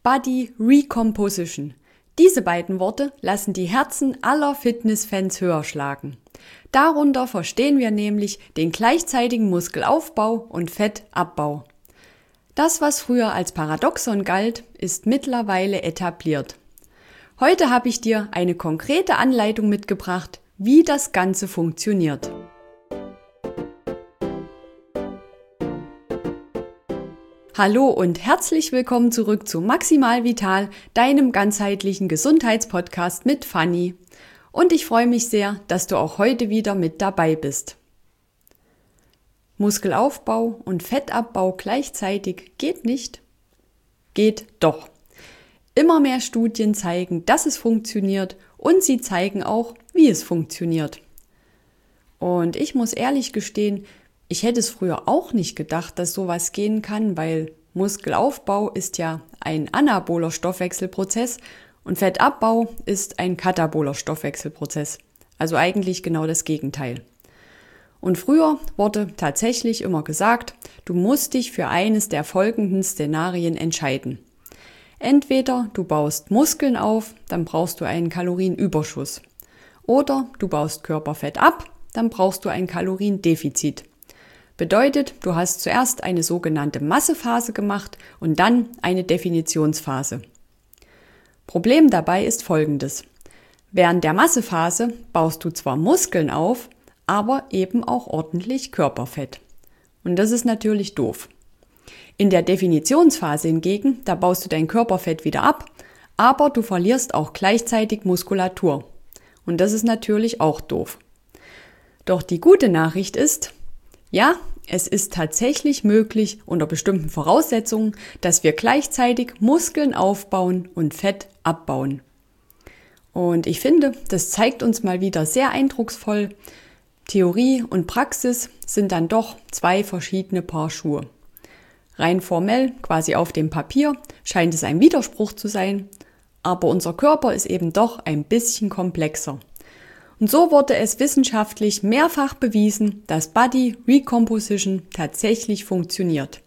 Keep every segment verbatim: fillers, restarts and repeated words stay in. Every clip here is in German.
Body Recomposition. Diese beiden Worte lassen die Herzen aller Fitnessfans höher schlagen. Darunter verstehen wir nämlich den gleichzeitigen Muskelaufbau und Fettabbau. Das, was früher als Paradoxon galt, ist mittlerweile etabliert. Heute habe ich dir eine konkrete Anleitung mitgebracht, wie das Ganze funktioniert. Hallo und herzlich willkommen zurück zu Maximal Vital, deinem ganzheitlichen Gesundheitspodcast mit Fanny. Und ich freue mich sehr, dass du auch heute wieder mit dabei bist. Muskelaufbau und Fettabbau gleichzeitig geht nicht? Geht doch. Immer mehr Studien zeigen, dass es funktioniert und sie zeigen auch, wie es funktioniert. Und ich muss ehrlich gestehen, ich hätte es früher auch nicht gedacht, dass sowas gehen kann, weil Muskelaufbau ist ja ein anaboler Stoffwechselprozess und Fettabbau ist ein kataboler Stoffwechselprozess. Also eigentlich genau das Gegenteil. Und früher wurde tatsächlich immer gesagt, du musst dich für eines der folgenden Szenarien entscheiden. Entweder du baust Muskeln auf, dann brauchst du einen Kalorienüberschuss. Oder du baust Körperfett ab, dann brauchst du ein Kaloriendefizit. Bedeutet, du hast zuerst eine sogenannte Massephase gemacht und dann eine Definitionsphase. Problem dabei ist folgendes. Während der Massephase baust du zwar Muskeln auf, aber eben auch ordentlich Körperfett. Und das ist natürlich doof. In der Definitionsphase hingegen, da baust du dein Körperfett wieder ab, aber du verlierst auch gleichzeitig Muskulatur. Und das ist natürlich auch doof. Doch die gute Nachricht ist, ja, es ist tatsächlich möglich, unter bestimmten Voraussetzungen, dass wir gleichzeitig Muskeln aufbauen und Fett abbauen. Und ich finde, das zeigt uns mal wieder sehr eindrucksvoll, Theorie und Praxis sind dann doch zwei verschiedene Paar Schuhe. Rein formell, quasi auf dem Papier, scheint es ein Widerspruch zu sein, aber unser Körper ist eben doch ein bisschen komplexer. Und so wurde es wissenschaftlich mehrfach bewiesen, dass Body Recomposition tatsächlich funktioniert.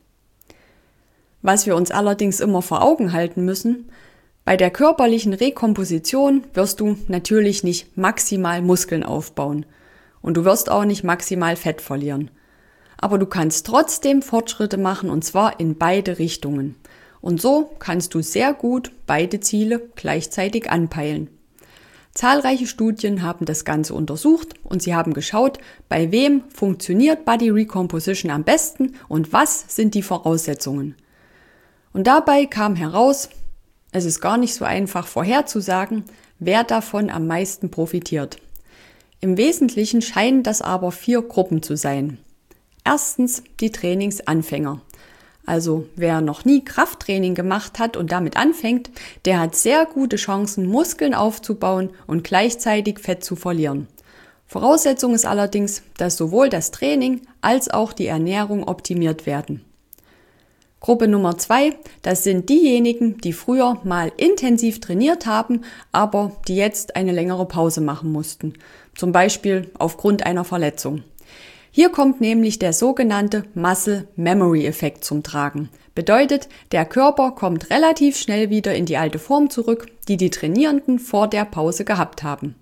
Was wir uns allerdings immer vor Augen halten müssen, bei der körperlichen Rekomposition wirst du natürlich nicht maximal Muskeln aufbauen und du wirst auch nicht maximal Fett verlieren. Aber du kannst trotzdem Fortschritte machen und zwar in beide Richtungen. Und so kannst du sehr gut beide Ziele gleichzeitig anpeilen. Zahlreiche Studien haben das Ganze untersucht und sie haben geschaut, bei wem funktioniert Body Recomposition am besten und was sind die Voraussetzungen. Und dabei kam heraus, es ist gar nicht so einfach vorherzusagen, wer davon am meisten profitiert. Im Wesentlichen scheinen das aber vier Gruppen zu sein. Erstens die Trainingsanfänger. Also wer noch nie Krafttraining gemacht hat und damit anfängt, der hat sehr gute Chancen, Muskeln aufzubauen und gleichzeitig Fett zu verlieren. Voraussetzung ist allerdings, dass sowohl das Training als auch die Ernährung optimiert werden. Gruppe Nummer zwei, das sind diejenigen, die früher mal intensiv trainiert haben, aber die jetzt eine längere Pause machen mussten. Zum Beispiel aufgrund einer Verletzung. Hier kommt nämlich der sogenannte Muscle Memory Effekt zum Tragen. Bedeutet, der Körper kommt relativ schnell wieder in die alte Form zurück, die die Trainierenden vor der Pause gehabt haben.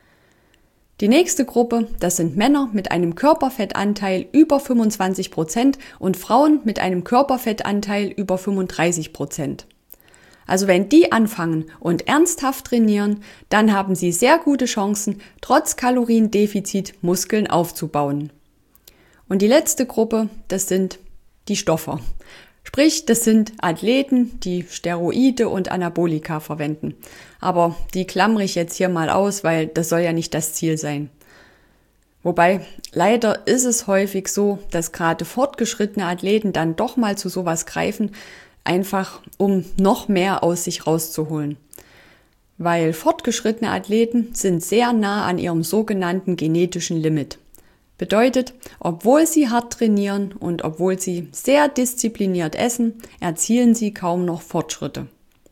Die nächste Gruppe, das sind Männer mit einem Körperfettanteil über fünfundzwanzig Prozent und Frauen mit einem Körperfettanteil über fünfunddreißig Prozent. Also wenn die anfangen und ernsthaft trainieren, dann haben sie sehr gute Chancen, trotz Kaloriendefizit Muskeln aufzubauen. Und die letzte Gruppe, das sind die Stoffer. Sprich, das sind Athleten, die Steroide und Anabolika verwenden. Aber die klammere ich jetzt hier mal aus, weil das soll ja nicht das Ziel sein. Wobei, leider ist es häufig so, dass gerade fortgeschrittene Athleten dann doch mal zu sowas greifen, einfach um noch mehr aus sich rauszuholen. Weil fortgeschrittene Athleten sind sehr nah an ihrem sogenannten genetischen Limit. Bedeutet, obwohl sie hart trainieren und obwohl sie sehr diszipliniert essen, erzielen sie kaum noch Fortschritte.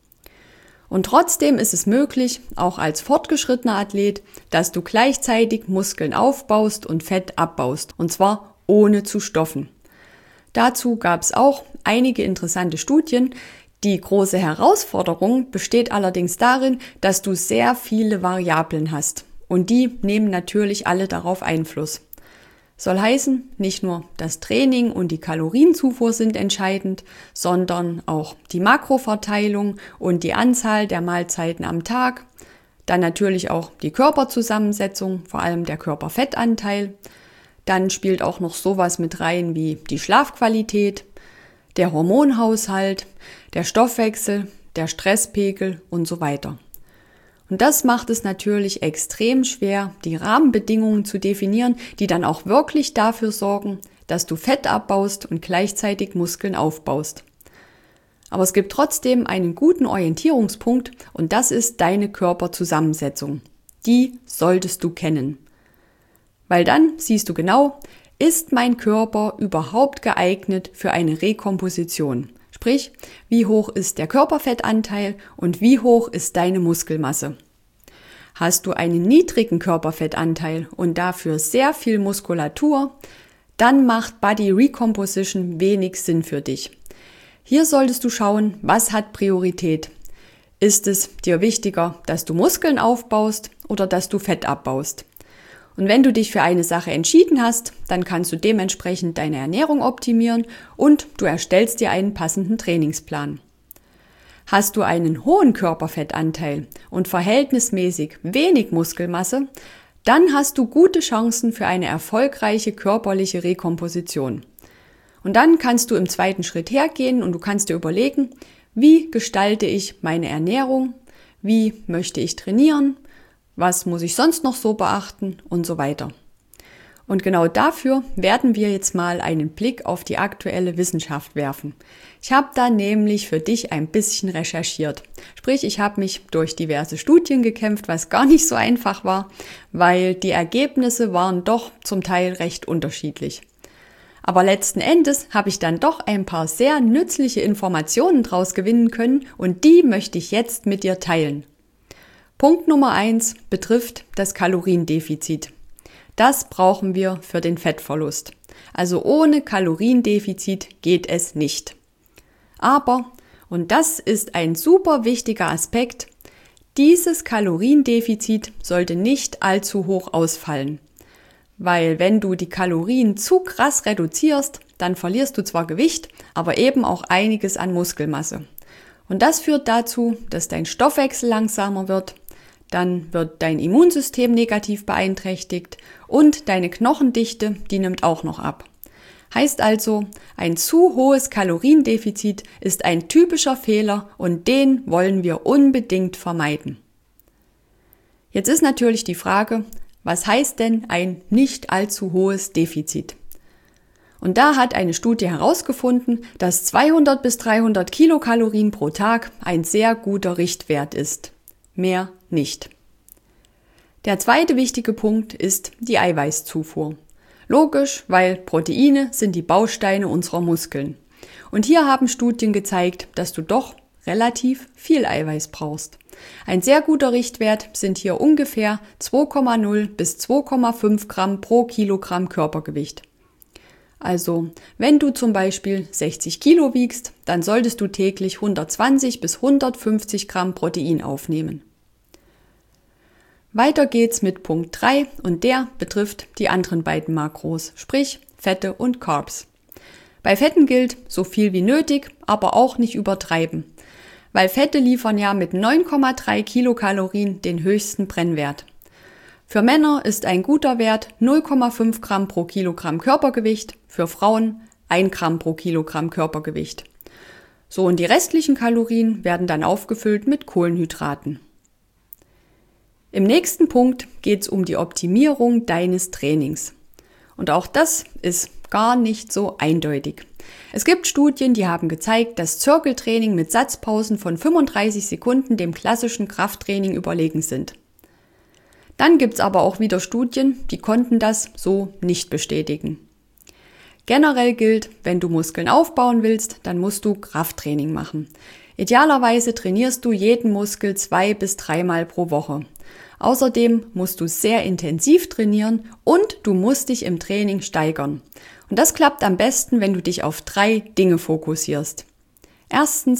Und trotzdem ist es möglich, auch als fortgeschrittener Athlet, dass du gleichzeitig Muskeln aufbaust und Fett abbaust, und zwar ohne zu stoffen. Dazu gab es auch einige interessante Studien, Die große Herausforderung besteht allerdings darin, dass du sehr viele Variablen hast und die nehmen natürlich alle darauf Einfluss. Soll heißen, nicht nur das Training und die Kalorienzufuhr sind entscheidend, sondern auch die Makroverteilung und die Anzahl der Mahlzeiten am Tag, dann natürlich auch die Körperzusammensetzung, vor allem der Körperfettanteil. Dann spielt auch noch sowas mit rein wie die Schlafqualität, der Hormonhaushalt, der Stoffwechsel, der Stresspegel und so weiter. Und das macht es natürlich extrem schwer, die Rahmenbedingungen zu definieren, die dann auch wirklich dafür sorgen, dass du Fett abbaust und gleichzeitig Muskeln aufbaust. Aber es gibt trotzdem einen guten Orientierungspunkt und das ist deine Körperzusammensetzung. Die solltest du kennen. Weil dann siehst du genau, ist mein Körper überhaupt geeignet für eine Rekomposition? Sprich, wie hoch ist der Körperfettanteil und wie hoch ist deine Muskelmasse? Hast du einen niedrigen Körperfettanteil und dafür sehr viel Muskulatur, dann macht Body Recomposition wenig Sinn für dich. Hier solltest du schauen, was hat Priorität? Ist es dir wichtiger, dass du Muskeln aufbaust oder dass du Fett abbaust? Und wenn du dich für eine Sache entschieden hast, dann kannst du dementsprechend deine Ernährung optimieren und du erstellst dir einen passenden Trainingsplan. Hast du einen hohen Körperfettanteil und verhältnismäßig wenig Muskelmasse, dann hast du gute Chancen für eine erfolgreiche körperliche Rekomposition. Und dann kannst du im zweiten Schritt hergehen und du kannst dir überlegen, wie gestalte ich meine Ernährung, wie möchte ich trainieren, was muss ich sonst noch so beachten und so weiter. Und genau dafür werden wir jetzt mal einen Blick auf die aktuelle Wissenschaft werfen. Ich habe da nämlich für dich ein bisschen recherchiert. Sprich, ich habe mich durch diverse Studien gekämpft, was gar nicht so einfach war, weil die Ergebnisse waren doch zum Teil recht unterschiedlich. Aber letzten Endes habe ich dann doch ein paar sehr nützliche Informationen draus gewinnen können und die möchte ich jetzt mit dir teilen. Punkt Nummer eins betrifft das Kaloriendefizit. Das brauchen wir für den Fettverlust. Also ohne Kaloriendefizit geht es nicht. Aber, und das ist ein super wichtiger Aspekt, dieses Kaloriendefizit sollte nicht allzu hoch ausfallen. Weil wenn du die Kalorien zu krass reduzierst, dann verlierst du zwar Gewicht, aber eben auch einiges an Muskelmasse. Und das führt dazu, dass dein Stoffwechsel langsamer wird, dann wird dein Immunsystem negativ beeinträchtigt und deine Knochendichte, die nimmt auch noch ab. Heißt also, ein zu hohes Kaloriendefizit ist ein typischer Fehler und den wollen wir unbedingt vermeiden. Jetzt ist natürlich die Frage, was heißt denn ein nicht allzu hohes Defizit? Und da hat eine Studie herausgefunden, dass zweihundert bis dreihundert Kilokalorien pro Tag ein sehr guter Richtwert ist. Mehr nicht. Der zweite wichtige Punkt ist die Eiweißzufuhr. Logisch, weil Proteine sind die Bausteine unserer Muskeln. Und hier haben Studien gezeigt, dass du doch relativ viel Eiweiß brauchst. Ein sehr guter Richtwert sind hier ungefähr zwei Komma null bis zwei Komma fünf Gramm pro Kilogramm Körpergewicht. Also, wenn du zum Beispiel sechzig Kilo wiegst, dann solltest du täglich hundertzwanzig bis hundertfünfzig Gramm Protein aufnehmen. Weiter geht's mit Punkt drei und der betrifft die anderen beiden Makros, sprich Fette und Carbs. Bei Fetten gilt so viel wie nötig, aber auch nicht übertreiben, weil Fette liefern ja mit neun Komma drei Kilokalorien den höchsten Brennwert. Für Männer ist ein guter Wert null Komma fünf Gramm pro Kilogramm Körpergewicht, für Frauen ein Gramm pro Kilogramm Körpergewicht. So, und die restlichen Kalorien werden dann aufgefüllt mit Kohlenhydraten. Im nächsten Punkt geht es um die Optimierung deines Trainings. Und auch das ist gar nicht so eindeutig. Es gibt Studien, die haben gezeigt, dass Zirkeltraining mit Satzpausen von fünfunddreißig Sekunden dem klassischen Krafttraining überlegen sind. Dann gibt es aber auch wieder Studien, die konnten das so nicht bestätigen. Generell gilt, wenn du Muskeln aufbauen willst, dann musst du Krafttraining machen. Idealerweise trainierst du jeden Muskel zwei bis dreimal pro Woche. Außerdem musst du sehr intensiv trainieren und du musst dich im Training steigern. Und das klappt am besten, wenn du dich auf drei Dinge fokussierst. Erstens,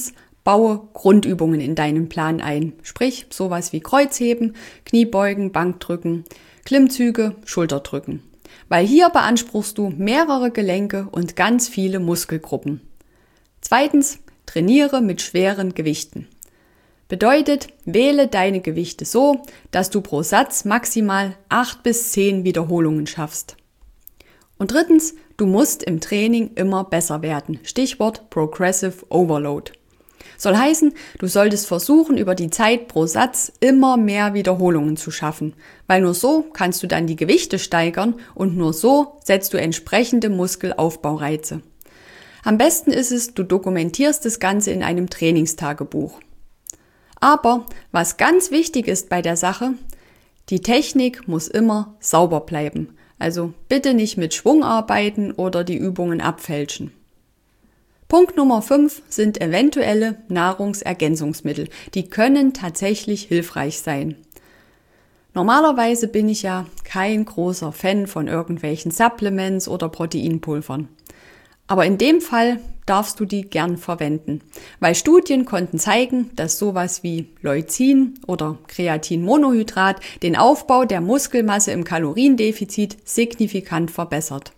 baue Grundübungen in deinen Plan ein. Sprich, sowas wie Kreuzheben, Kniebeugen, Bankdrücken, Klimmzüge, Schulterdrücken. Weil hier beanspruchst du mehrere Gelenke und ganz viele Muskelgruppen. Zweitens, trainiere mit schweren Gewichten. Bedeutet, wähle deine Gewichte so, dass du pro Satz maximal acht bis zehn Wiederholungen schaffst. Und drittens, du musst im Training immer besser werden. Stichwort Progressive Overload. Soll heißen, du solltest versuchen, über die Zeit pro Satz immer mehr Wiederholungen zu schaffen, weil nur so kannst du dann die Gewichte steigern und nur so setzt du entsprechende Muskelaufbaureize. Am besten ist es, du dokumentierst das Ganze in einem Trainingstagebuch. Aber was ganz wichtig ist bei der Sache, die Technik muss immer sauber bleiben. Also bitte nicht mit Schwung arbeiten oder die Übungen abfälschen. Punkt Nummer fünf sind eventuelle Nahrungsergänzungsmittel. Die können tatsächlich hilfreich sein. Normalerweise bin ich ja kein großer Fan von irgendwelchen Supplements oder Proteinpulvern. Aber in dem Fall darfst du die gern verwenden, weil Studien konnten zeigen, dass sowas wie Leucin oder Kreatinmonohydrat den Aufbau der Muskelmasse im Kaloriendefizit signifikant verbessert.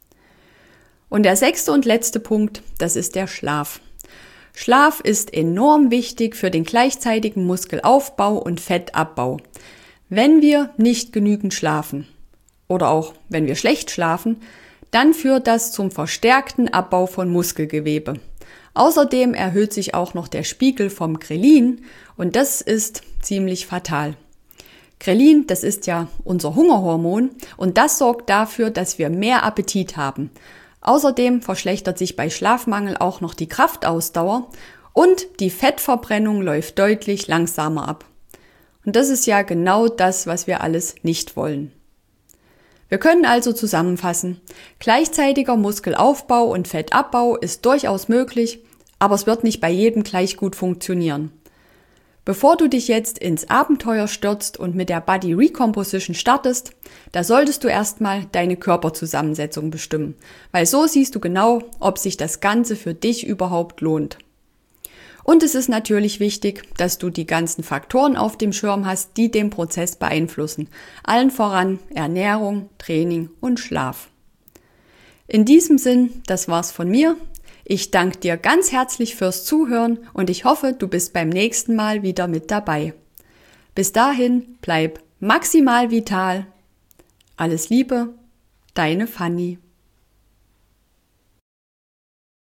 Und der sechste und letzte Punkt, das ist der Schlaf. Schlaf ist enorm wichtig für den gleichzeitigen Muskelaufbau und Fettabbau. Wenn wir nicht genügend schlafen oder auch wenn wir schlecht schlafen, dann führt das zum verstärkten Abbau von Muskelgewebe. Außerdem erhöht sich auch noch der Spiegel vom Grelin und das ist ziemlich fatal. Grelin, das ist ja unser Hungerhormon und das sorgt dafür, dass wir mehr Appetit haben. Außerdem verschlechtert sich bei Schlafmangel auch noch die Kraftausdauer und die Fettverbrennung läuft deutlich langsamer ab. Und das ist ja genau das, was wir alles nicht wollen. Wir können also zusammenfassen, gleichzeitiger Muskelaufbau und Fettabbau ist durchaus möglich, aber es wird nicht bei jedem gleich gut funktionieren. Bevor du dich jetzt ins Abenteuer stürzt und mit der Body Recomposition startest, da solltest du erstmal deine Körperzusammensetzung bestimmen, weil so siehst du genau, ob sich das Ganze für dich überhaupt lohnt. Und es ist natürlich wichtig, dass du die ganzen Faktoren auf dem Schirm hast, die den Prozess beeinflussen. Allen voran Ernährung, Training und Schlaf. In diesem Sinn, das war's von mir. Ich danke dir ganz herzlich fürs Zuhören und ich hoffe, du bist beim nächsten Mal wieder mit dabei. Bis dahin, bleib maximal vital. Alles Liebe, deine Fanny.